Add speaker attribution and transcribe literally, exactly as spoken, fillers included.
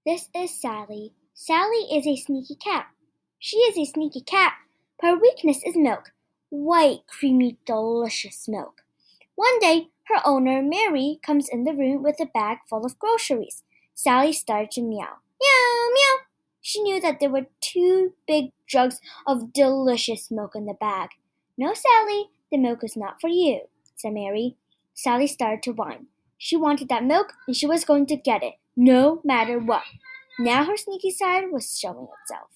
Speaker 1: This is Sally. Sally is a sneaky cat. She is a sneaky cat, but her weakness is milk. White, creamy, delicious milk. One day, her owner, Mary, comes in the room with a bag full of groceries. Sally started to meow. Meow, meow. She knew that there were two big jugs of delicious milk in the bag. No, Sally, the milk is not for you, said Mary. Sally started to whine. She wanted that milk, and she was going to get it, no matter what. Now her sneaky side was showing itself.